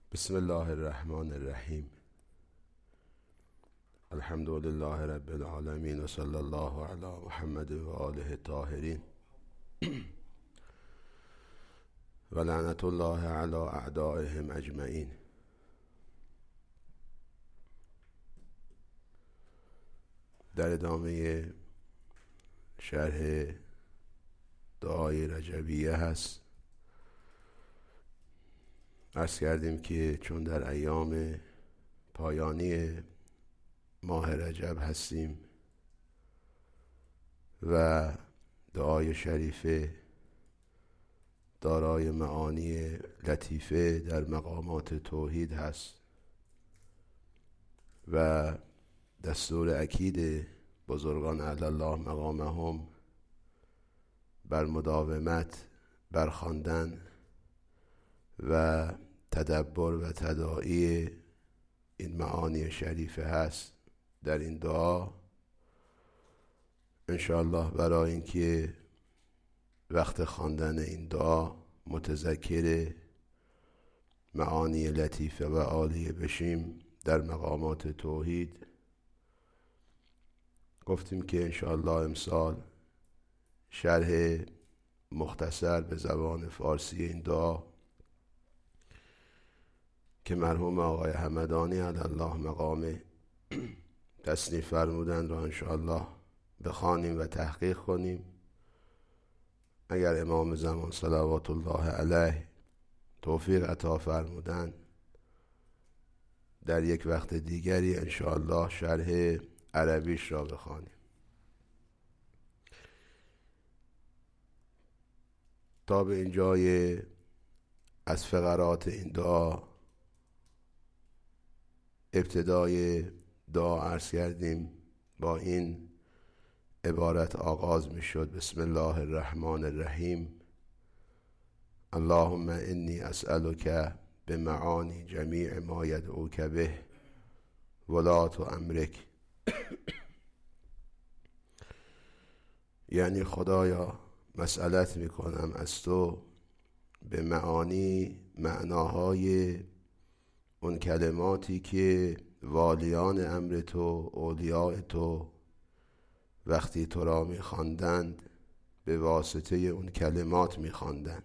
بسم الله الرحمن الرحیم. الحمد لله رب العالمین و صلی الله علی محمد و آله الطاهرین و لعنت الله علی اعدائهم اجمعین. در ادامه شرح دعای رجبیه هست. عرض کردیم که چون در ایام پایانی ماه رجب هستیم و دعای شریفه دارای معانی لطیفه در مقامات توحید هست و دستور اکید بزرگان علی الله مقامهم بر مداومت بر خواندن و تدبر و تداعی این معانی شریفه هست. در این دعا انشاءالله برای اینکه وقت خواندن این دعا متذکر معانی لطیفه و عالیه بشیم در مقامات توحید، گفتیم که انشاءالله امسال شرح مختصر به زبان فارسی این دعا که مرحوم آقای همدانی علی الله مقامه تصنیف فرمودن را انشاءالله بخوانیم و تحقیق کنیم. اگر امام زمان صلوات الله علیه توفیق عطا فرمودن در یک وقت دیگری انشاءالله شرح عربیش را بخوانیم. تا به اینجای از فقرات این دعا ابتدای دعا عرض کردیم با این عبارت آغاز می شد: بسم الله الرحمن الرحیم. اللهم انی اسألک بمعانی جمیع ما یدعوک به ولات امرک. یعنی خدایا مسئلت می کنم از تو به معانی معناهای اون کلماتی که والیان امر تو اولیاء تو وقتی تو را می خواندند به واسطه اون کلمات می خواندند.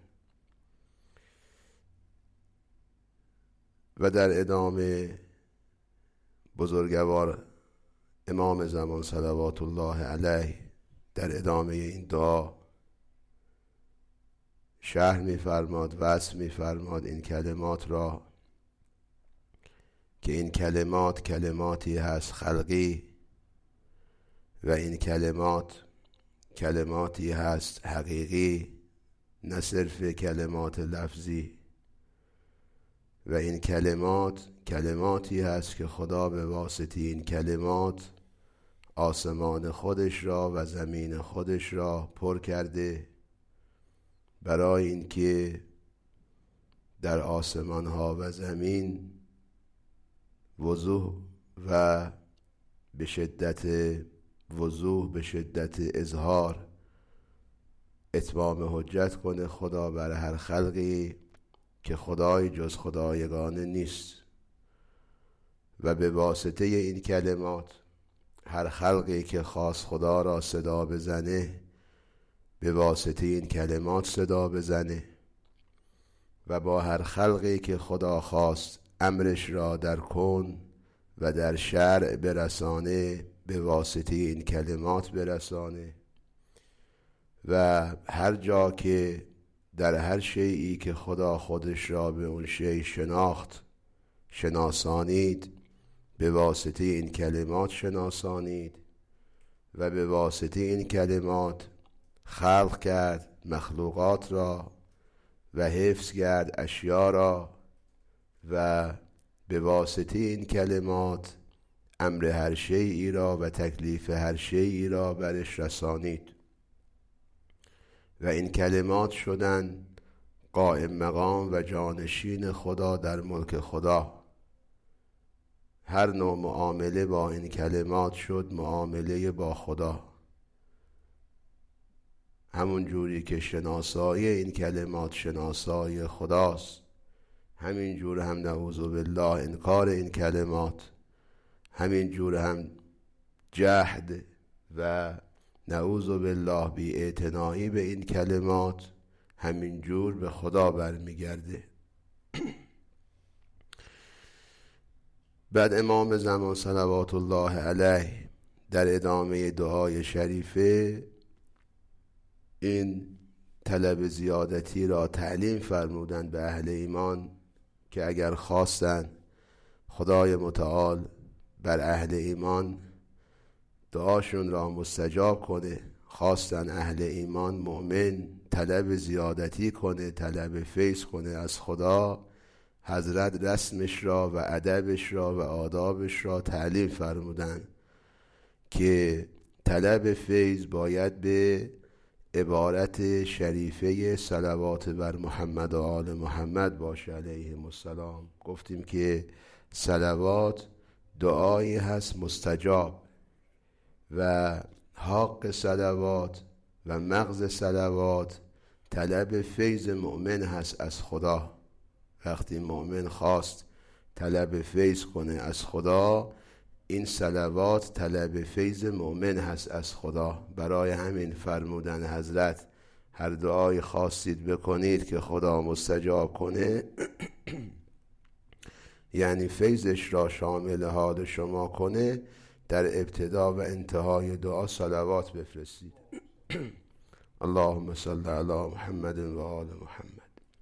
و در ادامه بزرگوار امام زمان صلوات الله علیه در ادامه این دعا شرح می فرماد، وصف می فرماد این کلمات را که این کلمات کلماتی هست خلقی و این کلمات کلماتی هست حقیقی، نه صرف کلمات لفظی. و این کلمات کلماتی هست که خدا به واسطه این کلمات آسمان خودش را و زمین خودش را پر کرده، برای اینکه در آسمان ها و زمین وضوح و به شدت وضوح، به شدت اظهار اتمام حجت کنه خدا بر هر خلقی که خدای جز خدا یگانه نیست. و به واسطه این کلمات هر خلقی که خواست خدا را صدا بزنه به واسطه این کلمات صدا بزنه، و با هر خلقی که خدا خواست امرش را در کون و در شرع برسانه به واسطه این کلمات برسانه. و هر جا که در هر شیئی که خدا خودش را به اون شیء شناسانید به واسطه این کلمات شناسانید، و به واسطه این کلمات خلق کرد مخلوقات را و حفظ کرد اشیا را، و به واسطه این کلمات امر هر شیئی را و تکلیف هر شیئی را برش رسانید. و این کلمات شدن قائم مقام و جانشین خدا در ملک خدا. هر نوع معامله با این کلمات شد معامله با خدا. همون جوری که شناسایی این کلمات شناسایی خداست، همین جور هم نعوذ بالله انکار این کلمات، همین جور هم جهد و نعوذ بالله بی‌اعتنایی به این کلمات همین جور به خدا برمیگرده. بعد امام زمان صلوات الله علیه در ادامه دعای شریفه این طلب زیادتی را تعلیم فرمودند به اهل ایمان که اگر خواستن خدای متعال بر اهل ایمان دعاشون را مستجاب کنه، خواستن اهل ایمان مؤمن طلب زیادتی کنه، طلب فیض کنه از خدا، حضرت رسمش را و ادبش را و آدابش را تعلیم فرمودن که طلب فیض باید به عبارت شریفه صلوات بر محمد و آل محمد باشه علیهم السلام. گفتیم که صلوات دعایی هست مستجاب و حق صلوات و مغز صلوات طلب فیض مؤمن هست از خدا. وقتی مؤمن خواست طلب فیض کنه از خدا، این صلوات طلب فیض مؤمن هست از خدا. برای همین فرمودن حضرت هر دعای خواستید بکنید که خدا مستجاب کنه یعنی فیضش را شامل حال شما کنه، در ابتدا و انتهای دعا صلوات بفرستید. اللهم صل علی محمد و آل محمد.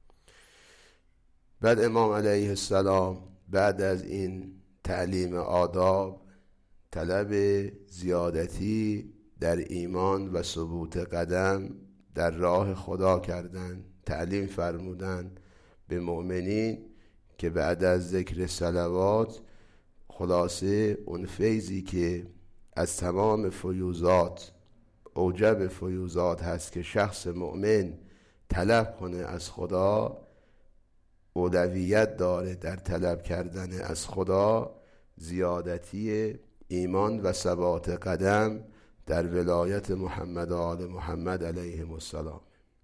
بعد امام علیه السلام بعد از این تعلیم آداب، طلب زیادتی در ایمان و ثبوت قدم در راه خدا کردن، تعلیم فرمودن به مؤمنین که بعد از ذکر صلوات خلاصه اون فیضی که از تمام فیوزات اوجب فیوزات هست که شخص مؤمن طلب کنه از خدا، اولویت داره در طلب کردن از خدا زیادتی ایمان و ثبات قدم در ولایت محمد و آل محمد علیهم السلام.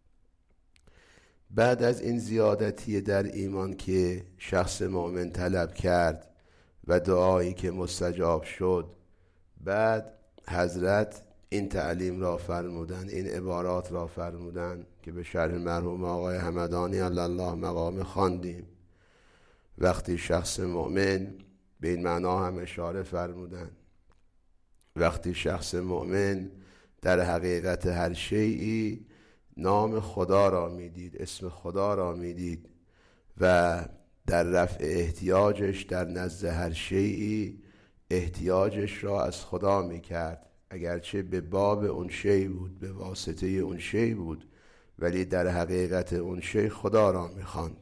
بعد از این زیادتی در ایمان که شخص مؤمن طلب کرد و دعایی که مستجاب شد، بعد حضرت این تعلیم را فرمودن، این عبارات را فرمودن که به شرح مرحوم آقای همدانی علی الله مقام خواندیم. وقتی شخص مؤمن، به این معنا هم اشاره فرمودن، وقتی شخص مؤمن در حقیقت هر شیئی نام خدا را میدید، اسم خدا را میدید و در رفع احتیاجش در نزد هر شیئی احتیاجش را از خدا میکرد، اگرچه به باب اون شی بود، به واسطه اون شی بود، ولی در حقیقت اون شی خدا را میخواند.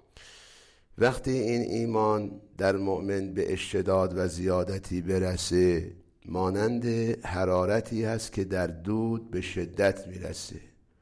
وقتی این ایمان در مؤمن به اشتداد و زیادتی برسه، مانند حرارتی هست که در دود به شدت میرسه،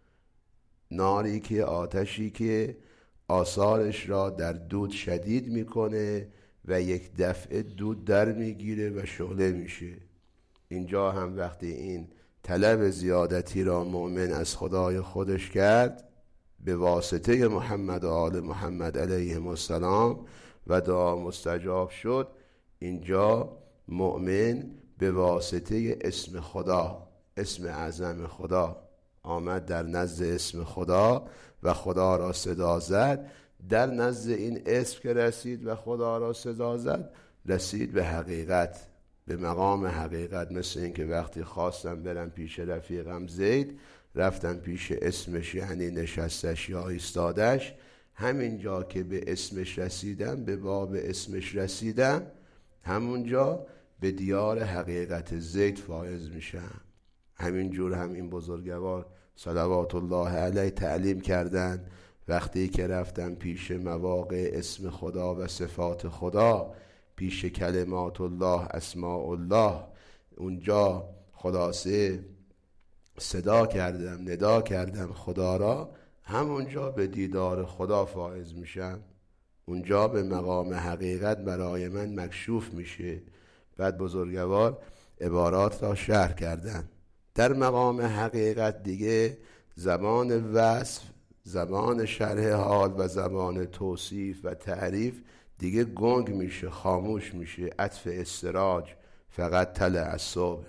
ناری که آتشی که آثارش را در دود شدید میکنه و یک دفعه دود در میگیره و شعله میشه. اینجا هم وقتی این طلب زیادتی را مؤمن از خدای خودش کرد به واسطه محمد و آل محمد علیهم السلام و دعا مستجاب شد، اینجا مؤمن به واسطه اسم خدا، اسم اعظم خدا آمد در نزد اسم خدا و خدا را صدا زد. در نزد این اسم که رسید و خدا را صدا زد، رسید به حقیقت، به مقام حقیقت. مثل این که وقتی خواستم برم پیش رفیقم زید، رفتم پیش اسمش یعنی نشستش یا ایستادش، همینجا که به اسمش رسیدم، به باب اسمش رسیدم، همونجا به دیار حقیقت زید فائز میشم. همینجور هم این بزرگوار صلوات الله علیه تعلیم کردن، وقتی که رفتم پیش مواقع اسم خدا و صفات خدا، پیش کلمات الله، اسماء الله، اونجا خلاصه صدا کردم، ندا کردم خدا را، همونجا به دیدار خدا فائز میشم، اونجا به مقام حقیقت برای من مکشوف میشه. بعد بزرگوار عبارات را شرح کردن. در مقام حقیقت دیگه زمان وصف زبان شرح حال و زبان توصیف و تعریف دیگه گنگ میشه، خاموش میشه. عطف استراج فقط طلع الصبح.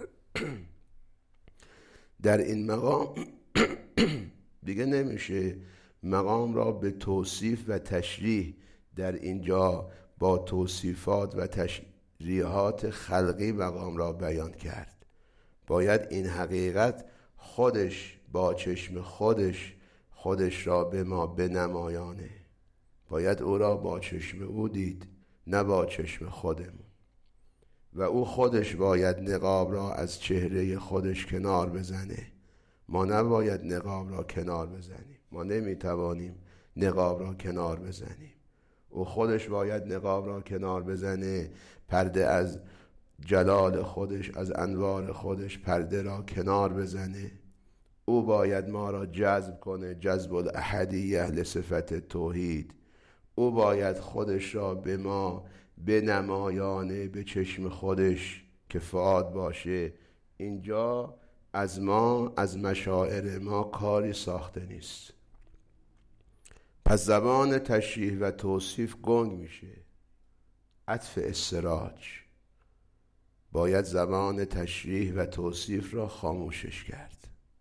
در این مقام دیگه نمیشه مقام را به توصیف و تشریح در اینجا با توصیفات و تشریحات خلقی مقام را بیان کرد. باید این حقیقت خودش با چشم خودش را به ما بنمایانه. باید او را با چشم او دید، نه با چشم خودمون. و او خودش باید نقاب را از چهره خودش کنار بزنه. ما نباید نقاب را کنار بزنیم. ما نمیتوانیم نقاب را کنار بزنیم. او خودش باید نقاب را کنار بزنه. پرده از جلال خودش، از انوار خودش پرده را کنار بزنه. او باید ما را جذب کنه، جذب الاحدیه لصفت توحید. او باید خودش را به ما بنمایانه به چشم خودش که فؤاد باشه. اینجا از ما، از مشاعر ما کاری ساخته نیست. پس زبان تشریح و توصیف گنگ میشه. عطف استراج. باید زبان تشریح و توصیف را خاموشش کرد.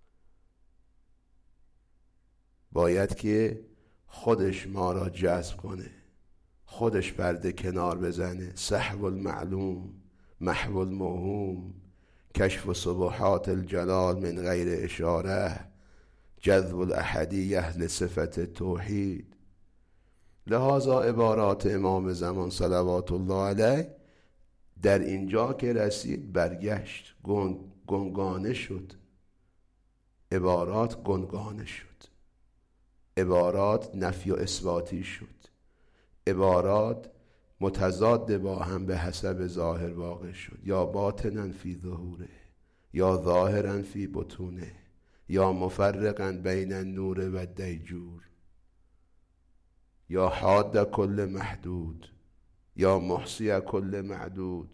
باید که خودش ما را جذب کنه، خودش پرده کنار بزنه. سحب المعلوم، محو الموهوم، کشف سبحات الجلال من غیر اشاره، جذب الاحدیه لصفت توحید. لحاظا عبارات امام زمان صلوات الله علیه در اینجا که رسید برگشت، گنگانه شد. عبارات گنگانه شد. عبارات نفی و اثباتی شد. عبارات متضاد با هم به حسب ظاهر واقع شد. یا باطناً فی ظهوره، یا ظاهراً فی بطونه، یا مفرقاً بین النور و الدیجور، یا حاد کل محدود، یا محصی کل معدود.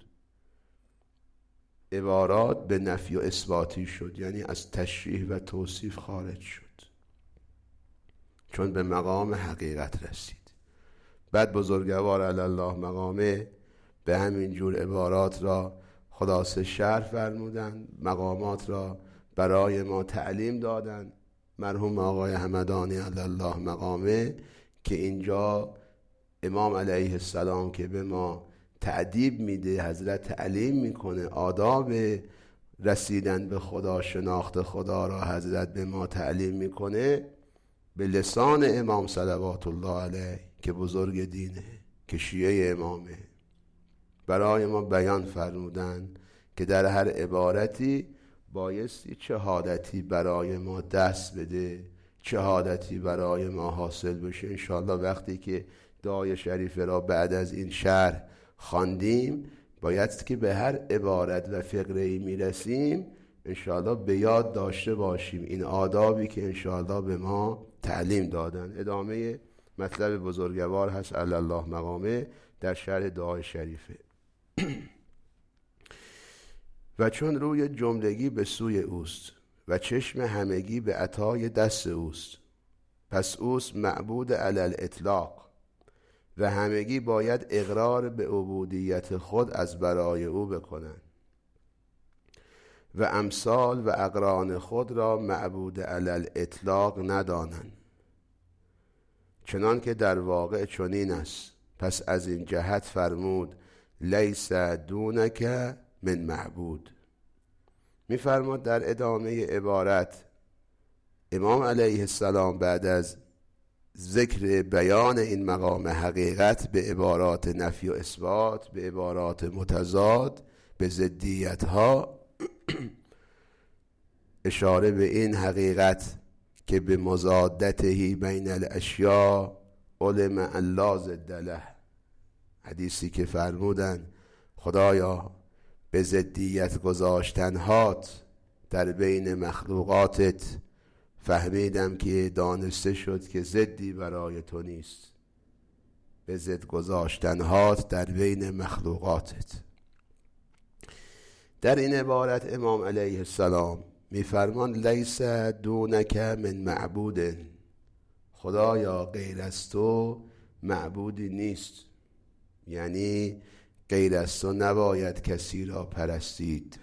عبارات به نفی و اثباتی شد، یعنی از تشریح و توصیف خارج شد، چون به مقام حقیقت رسید. بعد بزرگوار علی الله مقامه به همین جور عبارات را خلاصه شرح فرمودن، مقامات را برای ما تعلیم دادن. مرحوم آقای همدانی علی الله مقامه که اینجا امام علیه السلام که به ما تأدیب میده، حضرت تعلیم میکنه، آداب رسیدن به خدا، شناخت خدا را حضرت به ما تعلیم میکنه. به لسان امام صلوات الله علیه که بزرگ دینه، که شیعه امامه، برای ما بیان فرمودن که در هر عبارتی بایستی چه حالتی برای ما دست بده، چه حالتی برای ما حاصل بشه. انشاءالله وقتی که دعای شریفه را بعد از این شرح خواندیم، باید که به هر عبارت و فقره‌ای میرسیم انشاءالله به یاد داشته باشیم این آدابی که انشاءالله به ما تعلیم دادن. ادامه مطلب بزرگوار هست علی الله مقامه در شرح دعای شریفه. و چون روی جملگی به سوی اوست و چشم همگی به عطای دست اوست، پس اوست معبود علی الاطلاق و همگی باید اقرار به عبودیت خود از برای او بکنند و امثال و اقران خود را معبود علی الاطلاق ندانند، چنان که در واقع چنین است. پس از این جهت فرمود لیس دونک من معبود. میفرماد در ادامه عبارت امام علیه السلام بعد از ذکر بیان این مقام حقیقت به عبارات نفی و اثبات، به عبارات متضاد، به ضدیت ها اشاره به این حقیقت که به مضادته بین الاشیاء علم ان لا ضد له. حدیثی که فرمودن خدایا به ضدیت گذاشتنهات در بین مخلوقاتت فهمیدم که دانسته شد که ضدی برای تو نیست. به ضد گذاشتنهات در بین مخلوقاتت. در این عبارت امام علیه السلام میفرمان لیس دونک من معبود. خدایا غیر از تو معبودی نیست، یعنی غیر از تو نباید کسی را پرستید.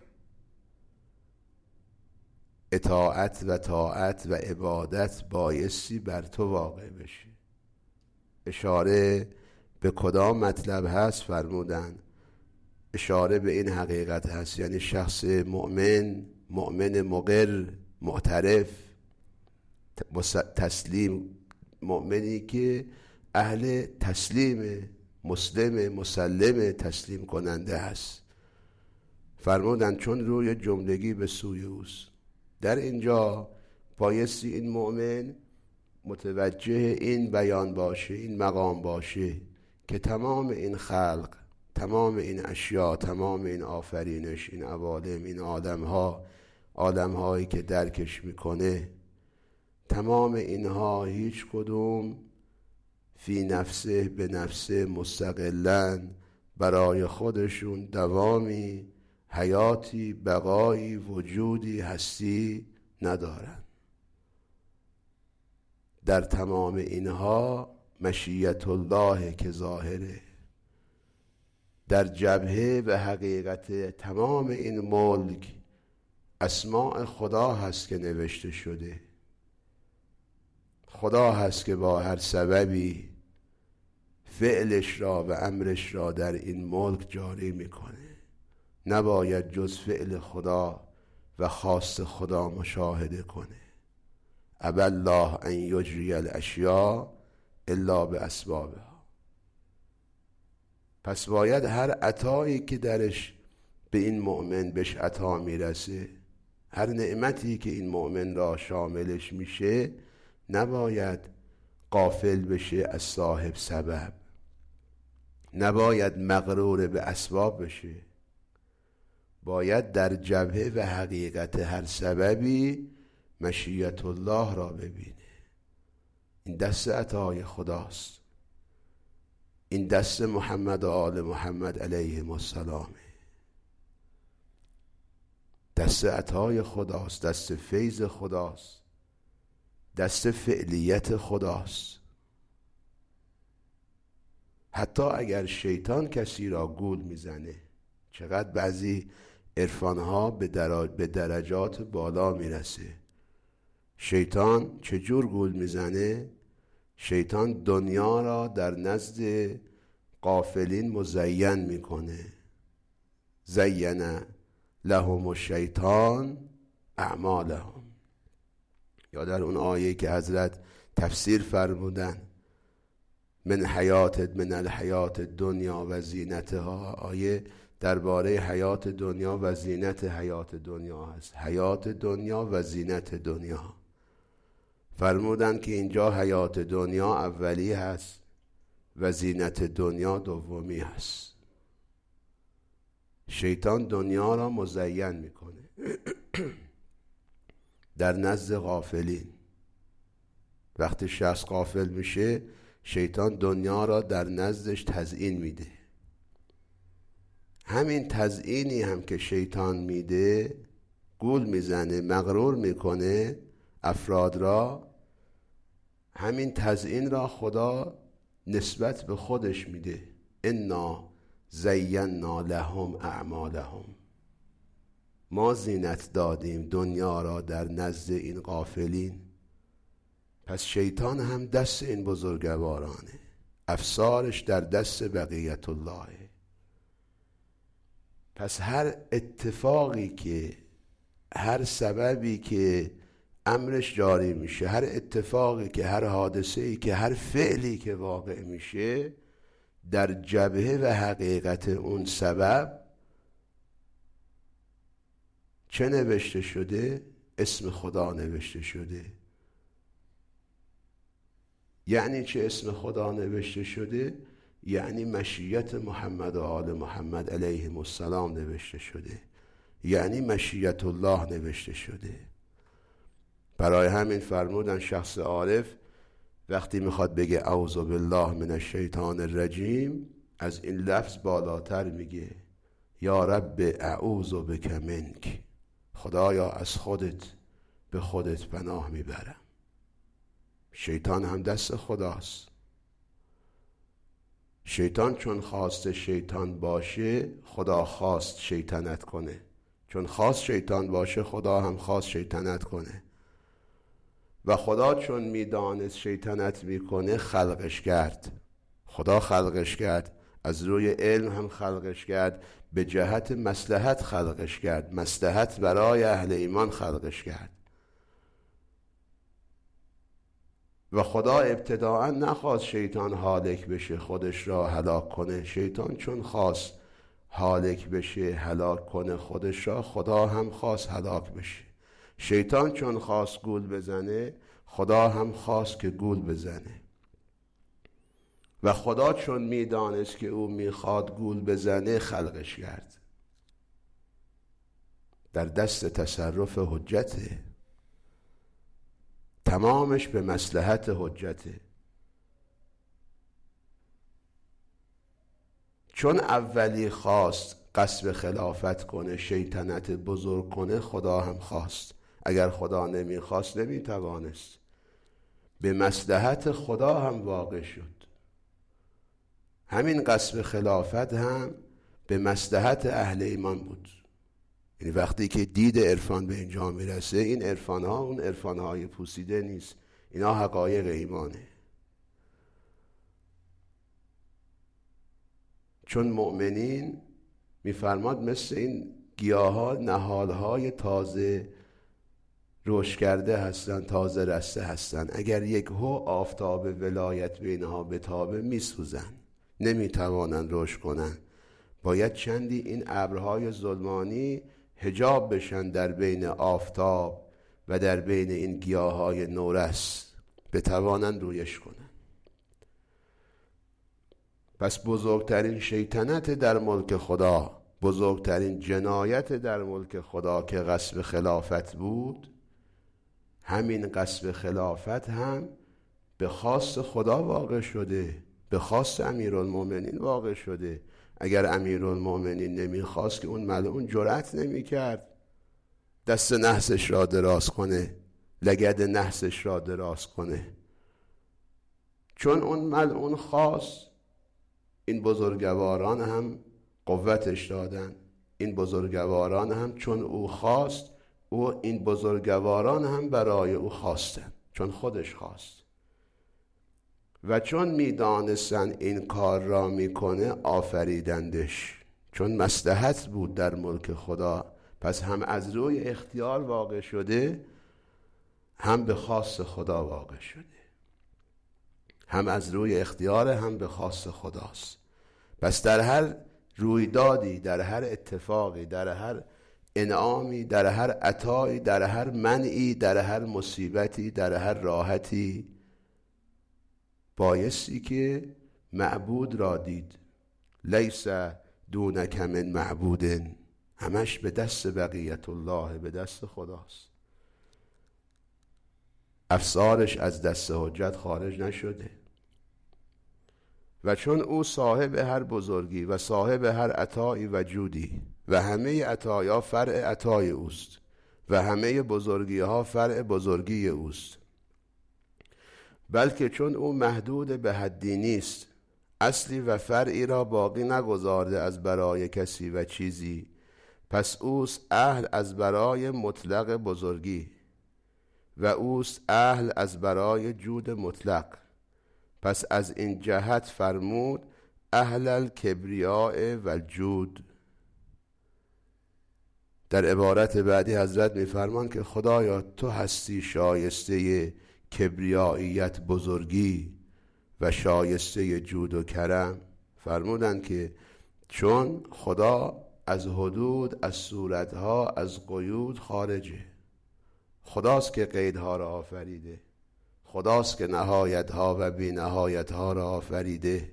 اطاعت و طاعت و عبادت بایستی بر تو واقع بشه. اشاره به کدام مطلب هست؟ فرمودن اشاره به این حقیقت هست، یعنی شخص مؤمن مقر معترف تسلیم، مؤمنی که اهل تسلیم، مسلم تسلیم کننده هست. فرمودن چون روی جملگی به سوی اوست. در اینجا بایستی این مؤمن متوجه این بیان باشه، این مقام باشه که تمام این خلق، تمام این اشیا، تمام این آفرینش، این عوالم، این آدمهایی که درکش میکنه، تمام اینها هیچ کدوم فی نفسه به نفسه مستقلن برای خودشون دوامی، حیاتی، بقایی، وجودی، هستی ندارن. در تمام اینها مشیت الله که ظاهره. در جبهه و حقیقت تمام این ملک اسماء خدا هست که نوشته شده. خدا هست که با هر سببی فعلش را و امرش را در این ملک جاری میکنه. نباید جز فعل خدا و خواست خدا مشاهده کنه. ابی الله ان یجری الاشیاء الا باسبابها. پس باید هر عطایی که درش به این مؤمن بهش عطا میرسه، هر نعمتی که این مؤمن را شاملش میشه، نباید غافل بشه از صاحب سبب، نباید مغرور به اسباب بشه. باید در جبهه و حقیقت هر سببی مشیت الله را ببینه. این دست عطای خداست، این دست محمد و آل محمد علیهم السلام، دست عطای خداست، دست فیض خداست، دست فعلیت خداست. حتی اگر شیطان کسی را گول میزنه، چقدر بعضی عرفانها به درجات بالا میرسه. شیطان چجور گول میزنه؟ شیطان دنیا را در نزد غافلین مزین میکنه. زین لهم الشیطان اعمالهم. یا در اون آیه که حضرت تفسیر فرمودن من الحیات دنیا و زینتها، آیه درباره حیات دنیا و زینت حیات دنیا هست. حیات دنیا و زینت دنیا. فرمودن که اینجا حیات دنیا اولی هست و زینت دنیا دومی هست. شیطان دنیا را مزین میکنه در نزد غافلین. وقتی شخص غافل میشه، شیطان دنیا را در نزدش تزیین میده. همین تزیینی هم که شیطان میده، گول میزنه، مغرور میکنه افراد را، همین تزیین را خدا نسبت به خودش میده. انا زینا لهم اعمالهم. ما زینت دادیم دنیا را در نزد این غافلین. پس شیطان هم دست این بزرگوارانه، افسارش در دست بقیت الله. پس هر اتفاقی که، هر سببی که امرش جاری میشه، هر اتفاقی که، هر حادثه‌ای که، هر فعلی که واقع میشه، در جبهه و حقیقت اون سبب چه نوشته شده؟ اسم خدا نوشته شده. یعنی چه اسم خدا نوشته شده؟ یعنی مشیت محمد و آل محمد علیهم السلام نوشته شده، یعنی مشیت الله نوشته شده. برای همین فرمودن شخص عارف وقتی میخواد بگه اعوذ بالله من الشیطان الرجیم، از این لفظ بالاتر میگه یا رب اعوذ بک منک. خدایا از خودت به خودت پناه میبرم. شیطان هم دست خداست. شیطان چون خواست شیطان باشه، خدا خواست شیطنت کنه. چون خواست شیطان باشه، خدا هم خواست شیطنت کنه. و خدا چون میدانست شیطنت میکنه خلقش کرد. خدا خلقش کرد، از روی علم هم خلقش کرد، به جهت مصلحت خلقش کرد، مصلحت برای اهل ایمان خلقش کرد. و خدا ابتداءً نخواست شیطان هالک بشه، خودش را هلاک کنه. شیطان چون خواست هالک بشه، هلاک کنه خودش را، خدا هم خواست هلاک بشه. شیطان چون خواست گول بزنه، خدا هم خواست که گول بزنه. و خدا چون میدانست که او میخواد گول بزنه خلقش کرد. در دست تصرف حجته، تمامش به مصلحت حجته. چون اولی خواست غصب خلافت کنه، شیطنت بزرگ کنه، خدا هم خواست. اگر خدا نمیخواست نمیتوانست. به مصلحت خدا هم واقع شد. همین غصب خلافت هم به مصلحت اهل ایمان بود. یعنی وقتی که دید عرفان به اینجا میرسه، این عرفان ها اون عرفان های پوسیده نیست، اینا حقایق ایمانه. چون مؤمنین میفرماد مثل این گیاه ها نهال های تازه رشد کرده هستن، تازه رسته هستن. اگر یک هو آفتاب ولایت به اینها بتابه میسوزن، نمیتوانن رشد کنن. باید چندی این ابرهای ظلمانی حجاب بشن در بین آفتاب و در بین این گیاهای نورس، بتوانن رویش کنن. پس بزرگترین شیطنت در ملک خدا، بزرگترین جنایت در ملک خدا که غصب خلافت بود، همین غصب خلافت هم به خواست خدا واقع شده، به خواست امیرالمومنین واقع شده. اگر امیرالمومنین نمیخواست که اون ملعون جرأت نمیکرد دست نحسش را دراز کنه، لگد نحسش را دراز کنه. چون اون ملعون خواست، این بزرگواران هم قوتش دادن. این بزرگواران هم چون او خواست، این بزرگواران هم برای او خواستن، چون خودش خواست. و چون میدانستن این کار را میکنه آفریدندش، چون مصلحت بود در ملک خدا. پس هم از روی اختیار واقع شده، هم به خواست خدا واقع شده. هم از روی اختیار، هم به خواست خداست. پس در هر رویدادی، در هر اتفاقی، در هر انعامی، در هر عطایی، در هر منعی، در هر مصیبتی، در هر راحتی، بایستی که معبود را دید. لیس دونک من معبود، همش به دست بقیت الله، به دست خداست. افسارش از دست حجت خارج نشده. و چون او صاحب هر بزرگی و صاحب هر عطایی و جودی و همه عطایا فرع عطای اوست و همه بزرگی ها فرع بزرگی اوست، بلکه چون او محدود به حدی نیست، اصلی و فرعی را باقی نگذارده از برای کسی و چیزی، پس اوست اهل از برای مطلق بزرگی و اوست اهل از برای جود مطلق. پس از این جهت فرمود اهل الکبریاء و الجود. در عبارت بعدی حضرت میفرمان که خدایا تو هستی شایسته کبریاییت، بزرگی، و شایسته جود و کرم. فرمودند که چون خدا از حدود، از صورتها، از قیود خارجه. خداست که قیدها را آفریده، خداست که نهایتها و بی نهایتها را آفریده.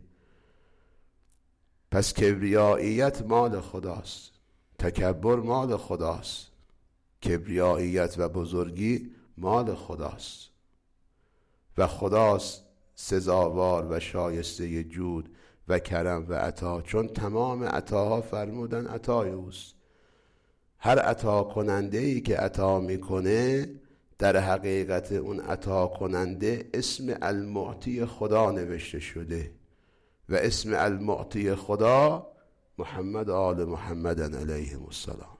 پس کبریاییت مال خداست، تکبر مال خداست، کبریاییت و بزرگی مال خداست و خداست سزاوار و شایسته جود و کرم و عطا. چون تمام عطاها فرمودن عطای اوست. هر عطا کننده ای که عطا میکنه در حقیقت اون عطا کننده اسم المعطی خدا نوشته شده و اسم المعطی خدا محمد آل محمد علیهم السلام.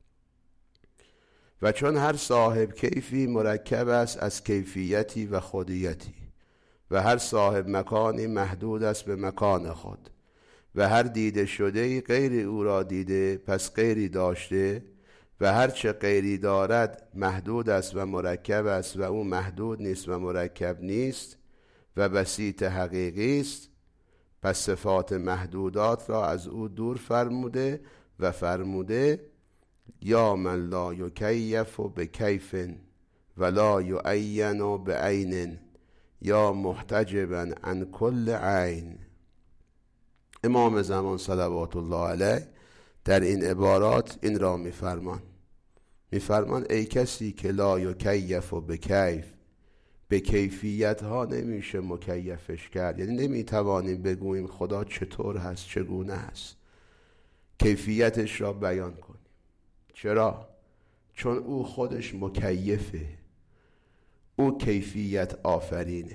و چون هر صاحب کیفی مرکب است از کیفیتی و خودیتی و هر صاحب مکانی محدود است به مکان خود و هر دیده شده غیر او را دیده پس غیری داشته و هر چه غیری دارد محدود است و مرکب است و او محدود نیست و مرکب نیست و بسیط حقیقی است، پس صفات محدودات را از او دور فرموده و فرموده یا من لا یکیف بکیف ولا یعین بعین یا محتجبا عن کل عین. امام زمان صلوات الله علیه در این عبارات این را میفرمان ای کسی که لا یکیف بکیف، به کیفیت ها نمیشه مکیفش کرد، یعنی نمیتوانیم بگوییم خدا چطور هست چگونه هست، کیفیتش را بیان کنیم. چرا؟ چون او خودش مکیفه، او کیفیت آفرینه،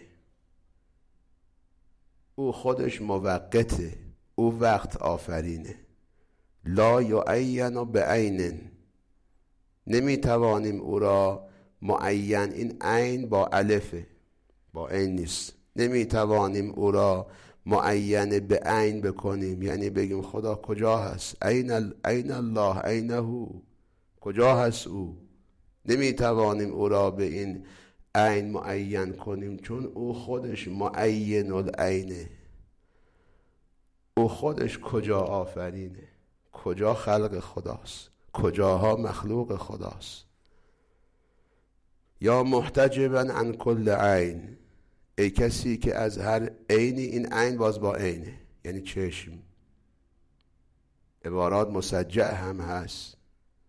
او خودش موقته، او وقت آفرینه. لا یعین بعین، نمیتوانیم او را معین، این عین با الفه با عین نیست، نمیتوانیم او را معین به عین بکنیم، یعنی بگیم خدا کجا هست، عین الله عینه، کجا هست او، نمیتوانیم او را به این عین معین کنیم چون او خودش معین العینه، او خودش کجا آفرینه، کجا خلق خداست، کجاها مخلوق خداست. یا محتجبا عن کل عین، ای کسی که از هر عینی، این عین باز با عینه یعنی چشم، عبارات مسجع هم هست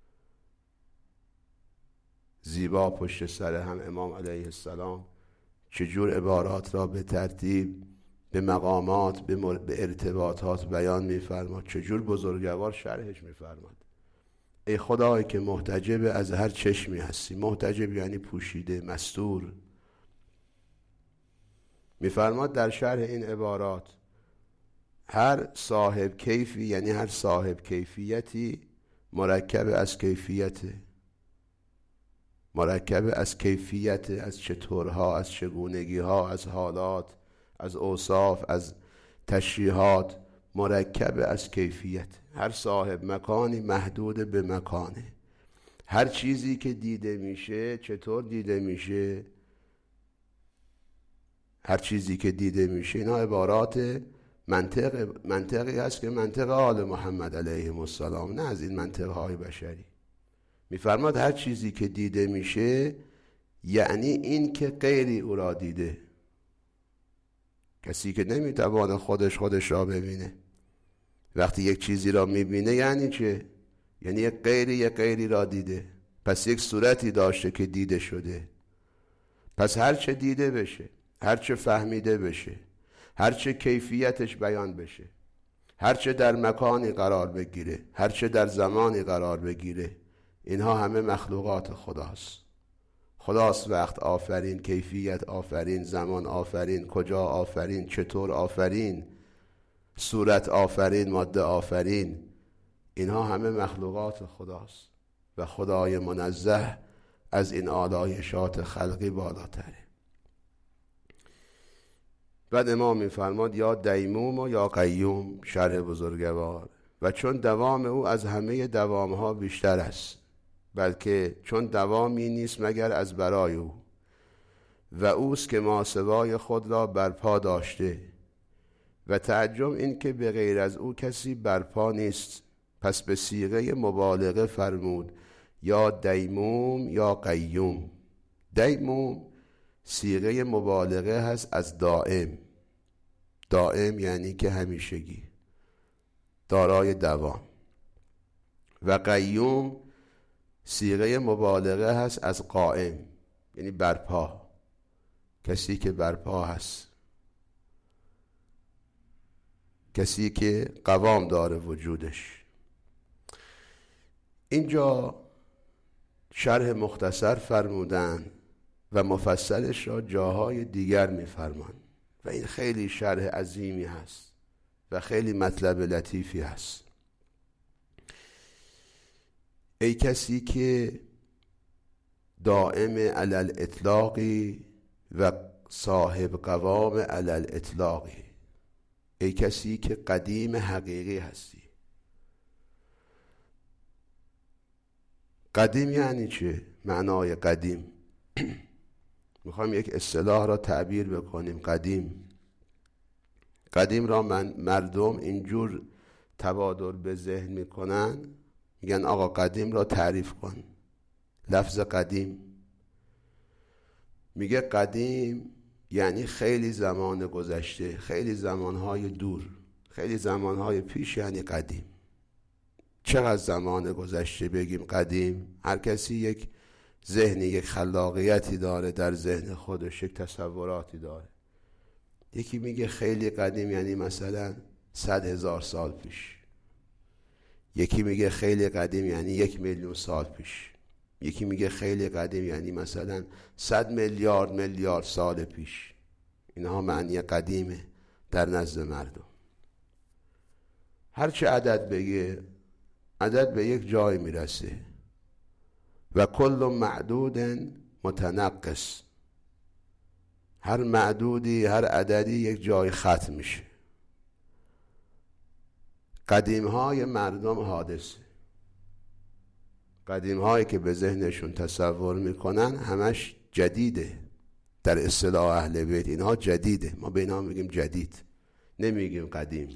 زیبا پشت سر هم. امام علیه السلام چجور عبارات را به ترتیب به مقامات به ارتباطات بیان میفرماد، چجور بزرگوار شرحش میفرماد. ای خدایی که محتجب از هر چشمی هستی، محتجب یعنی پوشیده، مستور. میفرماد در شرح این عبارات هر صاحب کیفی، یعنی هر صاحب کیفیتی مرکب از کیفیته، مرکب از کیفیت، از چطورها، از چگونگی ها، از حالات، از اوصاف، از تشریحات، مرکب از کیفیت. هر صاحب مکانی محدود به مکانه. هر چیزی که دیده میشه چطور دیده میشه؟ هر چیزی که دیده میشه، اینا عبارات منطقی هست که منطق آل محمد علیهم السلام، نه از این منطقهای بشری. میفرماد هر چیزی که دیده میشه یعنی این که غیری او را دیده، کسی که نمیتوانه خودش را ببینه. وقتی یک چیزی را میبینه یعنی چه؟ یعنی یک غیری را دیده، پس یک صورتی داشته که دیده شده. پس هر چه دیده بشه، هر چه فهمیده بشه، هر چه کیفیتش بیان بشه، هر چه در مکانی قرار بگیره، هر چه در زمانی قرار بگیره، اینها همه مخلوقات خداست. خداست وقت آفرین، کیفیت آفرین، زمان آفرین، کجا آفرین، چطور آفرین، صورت آفرین، ماده آفرین، اینها همه مخلوقات خداست و خدای منزه از این آلایشات خلقی بالاتره. بعد امام میفرماد یا دیموم و یا قیوم، شرح بزرگوار، و چون دوام او از همه دوامها بیشتر است، بلکه چون دوامی نیست مگر از برای او، و اوست که ماسوای خود را برپا داشته، و تعجب این که به غیر از او کسی برپا نیست، پس به صیغه مبالغه فرمود یا دیموم یا قیوم. دیموم صیغه مبالغه هست از دائم، دائم یعنی که همیشگی، دارای دوام. و قیوم صیغه مبالغه هست از قائم، یعنی برپا، کسی که برپا هست، کسی که قوام داره وجودش. اینجا شرح مختصر فرمودن و مفصلش را جاهای دیگر میفرمان و این خیلی شرح عظیمی هست و خیلی مطلب لطیفی هست. ای کسی که دائم علی الاطلاقی و صاحب قوام علی الاطلاقی، ای کسی که قدیم حقیقی هستی. قدیم یعنی چه؟ معنای قدیم میخوایم یک اصطلاح را تعبیر بکنیم. قدیم را مردم اینجور تبادر به ذهن میکنن، میگن آقا قدیم را تعریف کن. لفظ قدیم میگه قدیم یعنی خیلی زمان گذشته، خیلی زمانهای دور، خیلی زمانهای پیش یعنی قدیم. چقدر زمان گذشته بگیم قدیم؟ هر کسی یک ذهنی، یک خلاقیتی داره در ذهن خودش، یک تصوراتی داره. یکی میگه خیلی قدیم یعنی مثلا 100,000 سال پیش. یکی میگه خیلی قدیم یعنی 1,000,000 سال پیش. یکی میگه خیلی قدیم یعنی مثلا 100 میلیارد سال پیش. اینها معنی قدیمه در نزد مردم. هرچه عدد بگه، عدد به یک جای میرسه و کل معدود متنقص. هر معدودی، هر عددی یک جای ختم میشه. قدیم های مردم حادثه. قدیم هایی که به ذهنشون تصور میکنن همش جدیده. در اصطلاح اهل بیت اینها جدیده. ما به اینها میگیم جدید، نمیگیم قدیم.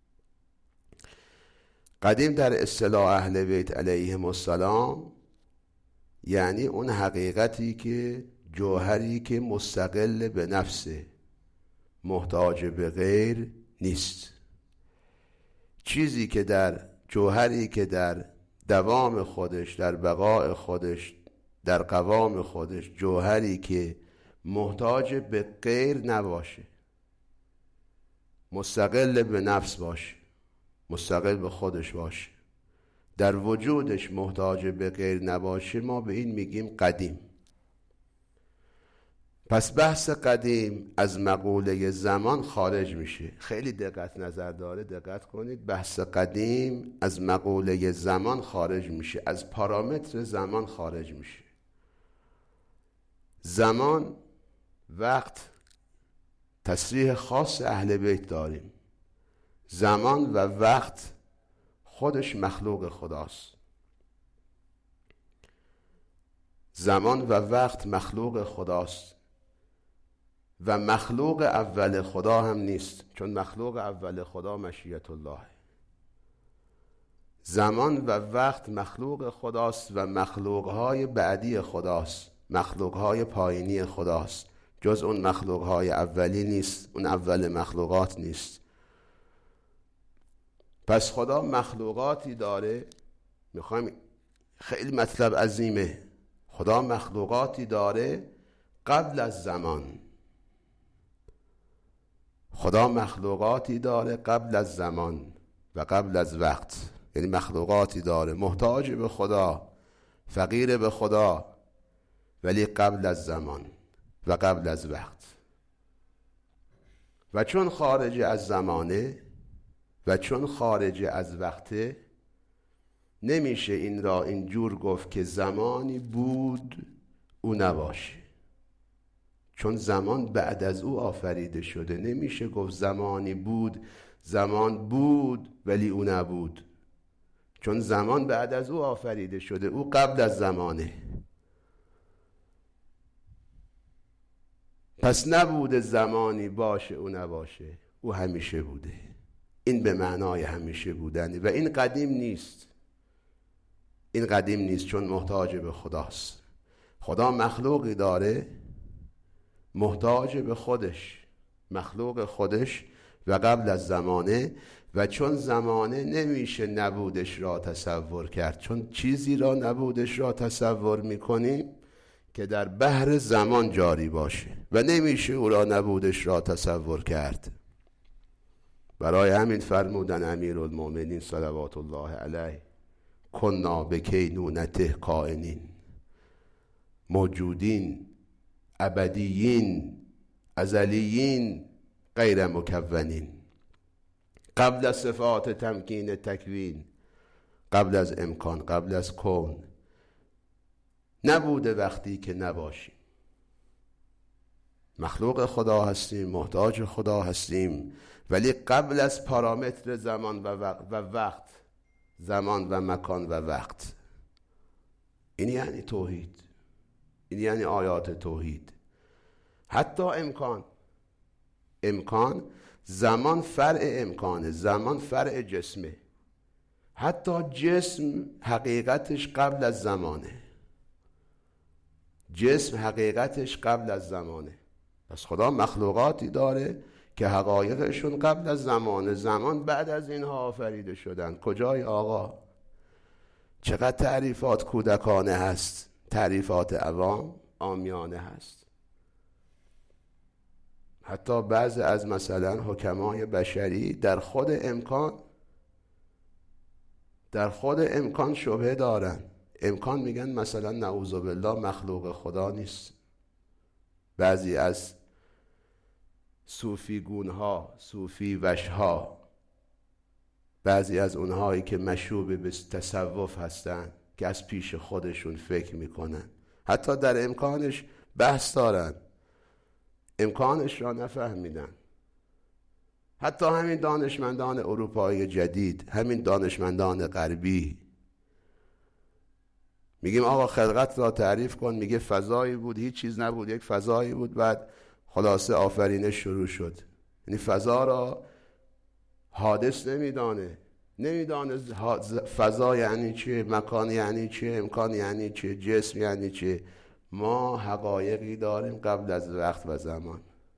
قدیم در اصطلاح اهل بیت علیهم السلام یعنی اون حقیقتی که جوهری که مستقل به نفسه، محتاج به غیر نیست. چیزی که در جوهری که در دوام خودش، در بقاء خودش، در قوام خودش، جوهری که محتاج به غیر نباشه، مستقل به نفس باشه، مستقل به خودش باشه، در وجودش محتاج به غیر نباشه، ما به این میگیم قدیم. پس بحث قدیم از مقوله زمان خارج میشه. خیلی دقت نظر داره، دقت کنید. بحث قدیم از مقوله زمان خارج میشه، از پارامتر زمان خارج میشه. زمان، وقت، تصریح خاص اهل بیت داریم. زمان و وقت خودش مخلوق خداست. زمان و وقت مخلوق خداست و مخلوق اول خدا هم نیست، چون مخلوق اول خدا مشیت الله. زمان و وقت مخلوق خداست و مخلوقهای بعدی خداست، مخلوقهای پایینی خداست، جز اون مخلوقهای اولی نیست، اون اول مخلوقات نیست. پس خدا مخلوقاتی داره. میخوایم، خیلی مطلب عظیمه. خدا مخلوقاتی داره قبل از زمان. خدا مخلوقاتی داره قبل از زمان و قبل از وقت. یعنی مخلوقاتی داره محتاج به خدا، فقیر به خدا، ولی قبل از زمان و قبل از وقت. و چون خارج از زمانه و چون خارج از وقته، نمیشه این را اینجور گفت که زمانی بود او نباشه، چون زمان بعد از او آفریده شده. نمیشه گفت زمانی بود، زمان بود ولی او نبود، چون زمان بعد از او آفریده شده، او قبل از زمانه. پس نبوده زمانی باشه او نباشه، او همیشه بوده. این به معنای همیشه بودنه و این قدیم نیست. این قدیم نیست چون محتاج به خداست. خدا مخلوقی داره محتاج به خودش، مخلوق خودش و قبل از زمانه. و چون زمانه نمیشه نبودش را تصور کرد، چون چیزی را نبودش را تصور میکنیم که در بحر زمان جاری باشه و نمیشه او را نبودش را تصور کرد. برای همین فرمودن امیرالمؤمنین صلوات الله علیه کنا بکینونته کائنین، موجودین ابدیین، ازلیین، غیر مکونین. قبل از صفات تمکین تکوین، قبل از امکان، قبل از کون، نبوده وقتی که نباشیم. مخلوق خدا هستیم، محتاج خدا هستیم، ولی قبل از پارامتر زمان و وقت، زمان و مکان و وقت. این یعنی توحید، این یعنی آیات توحید. حتی امکان، زمان فرع امکانه، زمان فرع جسمه. حتی جسم حقیقتش قبل از زمانه، جسم حقیقتش قبل از زمانه. پس خدا مخلوقاتی داره که حقایقشون قبل از زمانه، زمان بعد از اینها آفریده شدن. کجای آقا؟ چقدر تعریفات کودکانه هست، تعریفات عوام عامیانه هست. حتی بعضی از مثلا حکمای بشری در خود امکان شبهه دارن. امکان میگن مثلا نعوذ بالله مخلوق خدا نیست. بعضی از صوفی گونها، صوفی وشها، بعضی از اونهایی که مشوب به تصوف هستن که از پیش خودشون فکر میکنن، حتی در امکانش بحث دارن، امکانش را نفهمیدن. حتی همین دانشمندان اروپایی جدید، همین دانشمندان غربی، میگیم آقا خلقت را تعریف کن، میگه فضایی بود، هیچ چیز نبود، یک فضایی بود، بعد خلاصه آفرینش شروع شد. یعنی فضا را حادث نمیدانه فضا یعنی چه، مکان یعنی چه، امکان یعنی چه، جسم یعنی چه. ما حقایقی داریم قبل از وقت و زمان.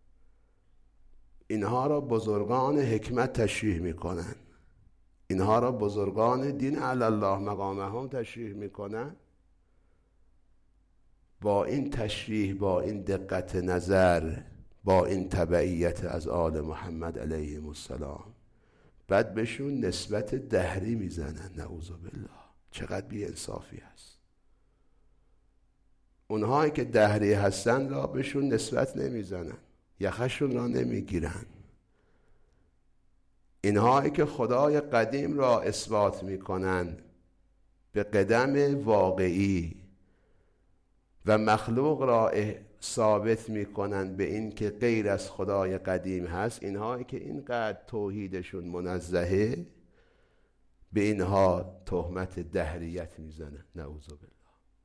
اینها را بزرگان حکمت تشریح میکنن، اینها را بزرگان دین علی الله مقامهم تشریح میکنن. با این تشریح، با این دقت نظر، با این تبعیت از آل محمد علیهم السلام، بعد بهشون نسبت دهری میزنن. نعوذ بالله، چقدر بی انصافی هست. اونهایی که دهری هستن را بهشون نسبت نمیزنن، یخشون را نمیگیرن. اینهایی که خدای قدیم را اثبات میکنن به قدم واقعی و مخلوق را ثابت میکنن به این که غیر از خدای قدیم هست، اینهایی که اینقدر توحیدشون منزهه، به اینها تهمت دهریت میزنن. نعوذ بالله.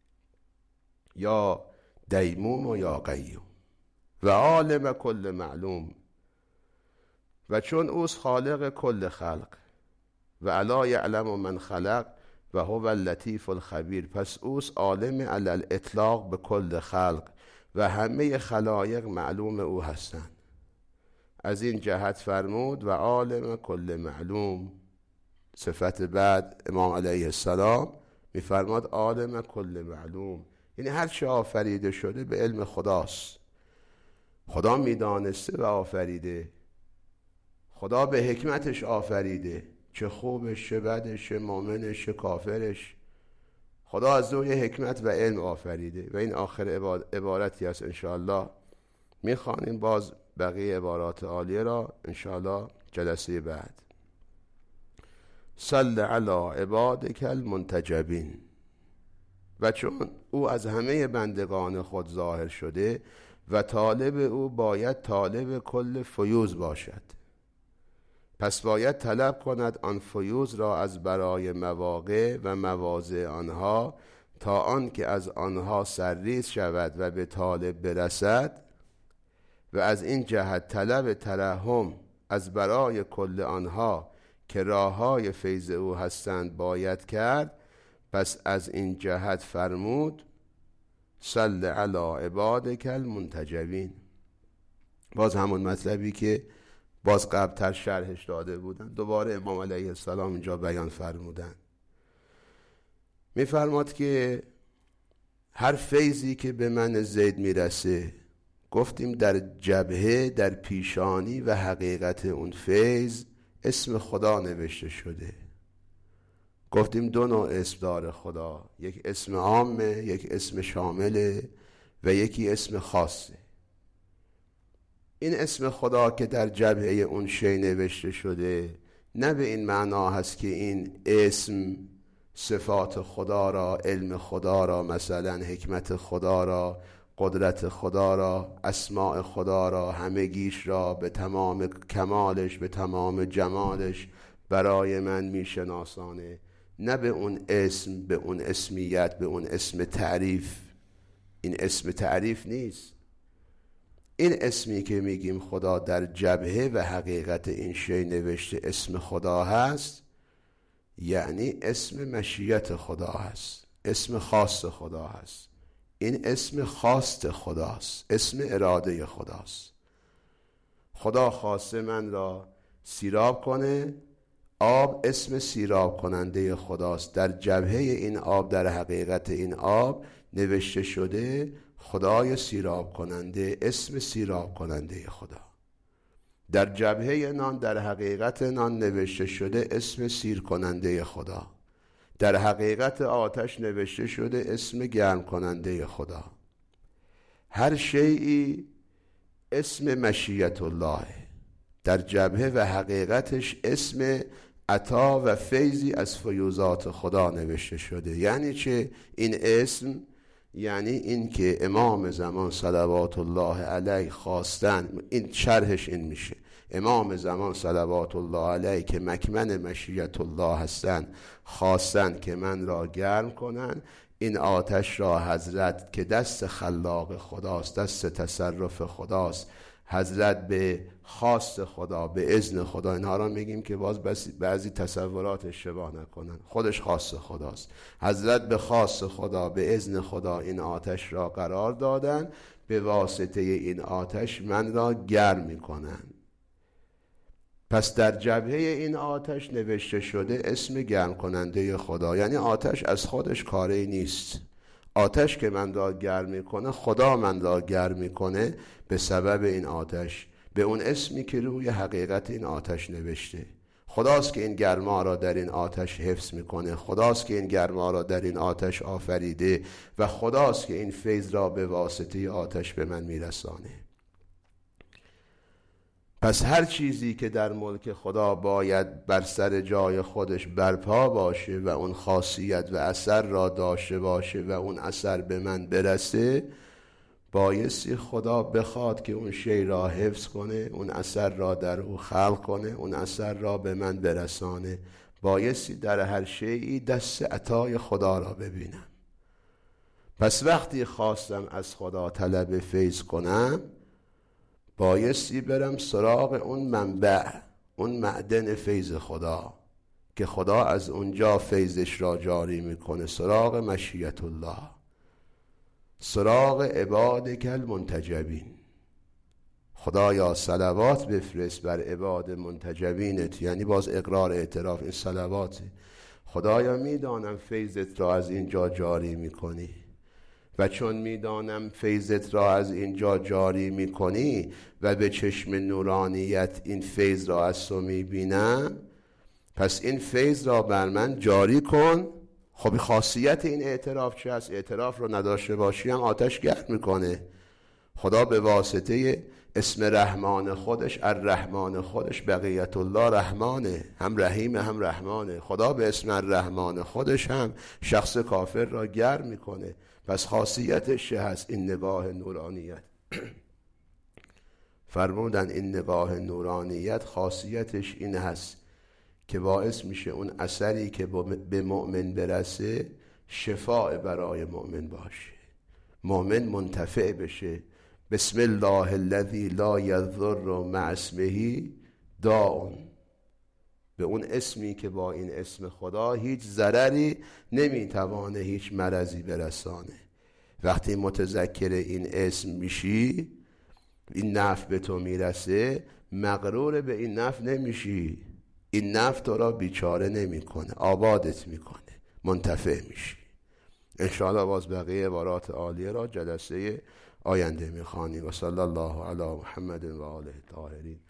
یا دیموم و یا قیوم و عالم کل معلوم، و چون اوست خالق کل خلق، و الا یعلم من خلق و هو اللطیف الخبیر. پس اوست عالم علی الاطلاق به کل خلق و همه خلایق معلوم او هستند. از این جهت فرمود و عالم کل معلوم. صفت بعد امام علیه السلام میفرماد عالم کل معلوم، یعنی هر چه آفریده شده به علم خداست. خدا میدانسته و آفریده، خدا به حکمتش آفریده، چه خوبش، چه بدش، چه مؤمنش، چه کافرش. خدا از روی حکمت و علم آفریده. و این آخر عبارتی است. انشاءالله میخوانیم باز بقیه عبارات عالیه را انشاءالله جلسه بعد. صل علی عبادک المنتجبین. و چون او از همه بندگان خود ظاهر شده و طالب او باید طالب کل فیوز باشد، پس باید طلب کند آن فیوز را از برای مواقع و مواضع آنها، تا آن که از آنها سرریز شود و به طالب برسد. و از این جهت طلب ترحم از برای کل آنها که راههای فیض او هستند باید کرد. پس از این جهت فرمود صل علی عبادک المنتجبین. باز همون مطلبی که باز قبلتر شرحش داده بودن، دوباره امام علیه السلام اینجا بیان فرمودن. میفرماد که هر فیضی که به من زید میرسه، گفتیم در جبهه، در پیشانی و حقیقت اون فیض اسم خدا نوشته شده. گفتیم دو نوع اسم داره خدا، یک اسم عامه، یک اسم شامله و یکی اسم خاصه. این اسم خدا که در جبهه اون شی نوشته شده نه به این معنا هست که این اسم صفات خدا را، علم خدا را، مثلا حکمت خدا را، قدرت خدا را، اسماء خدا را، همگیش را به تمام کمالش، به تمام جمالش برای من میشناسانه. نه به اون اسم، به اون اسمیت، به اون اسم تعریف. این اسم تعریف نیست. این اسمی که میگیم خدا در جبهه و حقیقت این شی نوشته اسم خدا هست، یعنی اسم مشیت خدا هست، اسم خاص خدا هست. این اسم خواست خداست، اسم اراده خداست. خدا خواسته من را سیراب کنه. آب اسم سیراب کننده خداست. در جبهه این آب، در حقیقت این آب نوشته شده خدای سیراب کننده، اسم سیراب کننده خدا. در جبهه نان، در حقیقت نان نوشته شده اسم سیر کننده خدا. در حقیقت آتش نوشته شده اسم گرم کننده خدا. هر شیئی اسم مشیت الله در جبهه و حقیقتش اسم عطا و فیضی از فیوزات خدا نوشته شده. یعنی چه این اسم؟ یعنی این که امام زمان صلوات الله علیه خواستن، این شرحش این میشه، امام زمان صلوات الله علیه که مکمن مشیت الله هستن خواستن که من را گرم کنن. این آتش را حضرت که دست خلاق خداست، دست تصرف خداست، حضرت به خواست خدا، به اذن خدا، اینها را میگیم که باز بعضی تصورات اشتباه نکنن، خودش خواست خداست. حضرت به خواست خدا، به اذن خدا این آتش را قرار دادن. به واسطه این آتش من را گرم میکنن. پس در جبهه این آتش نوشته شده اسم گرم کننده خدا. یعنی آتش از خودش کاری نیست. آتش که من را گرم میکنه، خدا من را گرم میکنه به سبب این آتش، به اون اسمی که روی حقیقت این آتش نوشته. خداست که این گرما را در این آتش حفظ میکنه. خداست که این گرما را در این آتش آفریده و خداست که این فیض را به واسطه آتش به من میرسانه. پس هر چیزی که در ملک خدا باید بر سر جای خودش برپا باشه و اون خاصیت و اثر را داشته باشه و اون اثر به من برسه، بایستی خدا بخواد که اون شی را حفظ کنه، اون اثر را در او خلق کنه، اون اثر را به من برسانه. بایستی در هر شیئی دست عطای خدا را ببینم. پس وقتی خواستم از خدا طلب فیض کنم، بایستی برم سراغ اون منبع، اون معدن فیض خدا که خدا از اونجا فیضش را جاری میکنه، سراغ مشیت الله، سراغ عبادک المنتجبین. خدایا صلوات بفرست بر عباد منتجبینت، یعنی باز اقرار اعتراف این صلواته. خدایا میدانم فیضت را از اینجا جاری میکنی و چون میدانم فیضت را از اینجا جاری میکنی و به چشم نورانیت این فیض را از تو میبینم، پس این فیض را بر من جاری کن. خب خاصیت این اعتراف چه است؟ اعتراف رو نداشته باشی هم آتش گرم میکنه. خدا به واسطه اسم رحمان خودش، الرحمن خودش، بقیت الله رحمانه، هم رحیم هم رحمانه. خدا به اسم الرحمن خودش هم شخص کافر را گرم میکنه. پس خاصیتش چه هست؟ این نگاه نورانیت. فرمودن این نگاه نورانیت خاصیتش این هست که باعث میشه اون اثری که به مؤمن برسه شفاء برای مؤمن باشه، مؤمن منتفع بشه. بسم الله الذی لا یضر مع اسمه داء، به اون اسمی که با این اسم خدا هیچ ضرری نمیتوانه هیچ مرضی برسانه. وقتی متذکر این اسم میشی، این نفع به تو میرسه، مغرور به این نفع نمیشی. این نفع تو را بیچاره نمیکنه، آبادت میکنه، منتفع میشی. انشاءالله باز بقیه عبارات عالیه را جلسه آینده میخوانیم. و صلی الله علی محمد و آله الطاهرین.